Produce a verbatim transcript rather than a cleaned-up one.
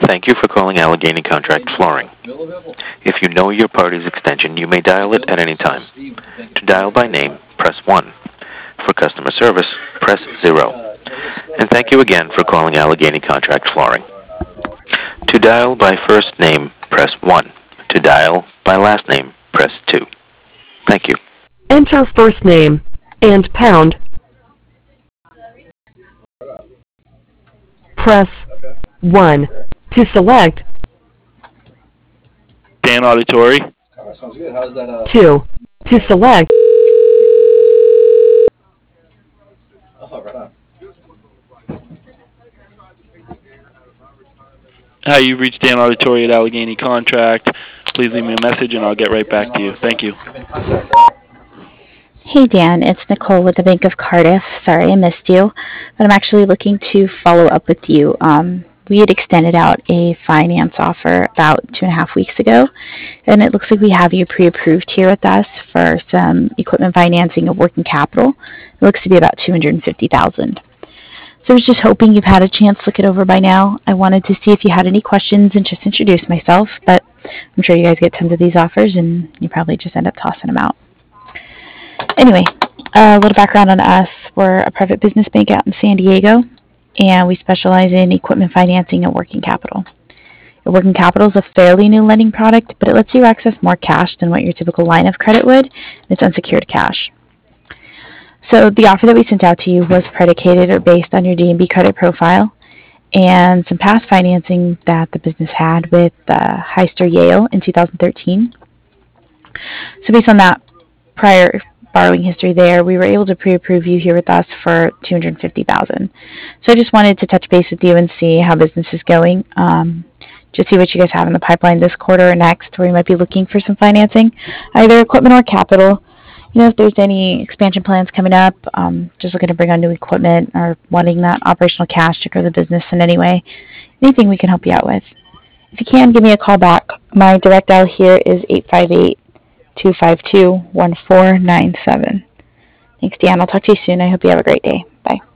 Thank you for calling Allegheny Contract Flooring. If you know your party's extension, you may dial it at any time. To dial by name, press one. For customer service, press zero. And thank you again for calling Allegheny Contract Flooring. To dial by first name, press one. To dial by last name, press two. Thank you. Enter first name and pound. Press one. To select, Dan Auditory. Sounds good. How's that? Uh... two. To select, Oh, right on. Hi, you've reached Dan Auditory at Allegheny Contract. Please leave me a message and I'll get right back to you. Thank you. Hey Dan, it's Nicole with the Bank of Cardiff. Sorry I missed you, but I'm actually looking to follow up with you. Um, we had extended out a finance offer about two and a half weeks ago, and it looks like we have you pre-approved here with us for some equipment financing of working capital. It looks to be about two hundred fifty thousand dollars. So I was just hoping you've had a chance to look it over by now. I wanted to see if you had any questions and just introduce myself, but I'm sure you guys get tons of these offers and you probably just end up tossing them out. Anyway, a little background on us. We're a private business bank out in San Diego, and we specialize in equipment financing and working capital. Your working capital is a fairly new lending product, but it lets you access more cash than what your typical line of credit would, and it's unsecured cash. So the offer that we sent out to you was predicated or based on your D and B credit profile and some past financing that the business had with uh, Heister Yale in two thousand thirteen. So based on that prior borrowing history there, we were able to pre-approve you here with us for two hundred fifty thousand dollars. So I just wanted to touch base with you and see how business is going. Um, just see what you guys have in the pipeline this quarter or next, where you might be looking for some financing, either equipment or capital. You know, if there's any expansion plans coming up, um, just looking to bring on new equipment or wanting that operational cash to grow the business in any way, anything we can help you out with. If you can, give me a call back. My direct dial here is eight five eight, two five two, one four nine seven. Thanks, Dan. I'll talk to you soon. I hope you have a great day. Bye.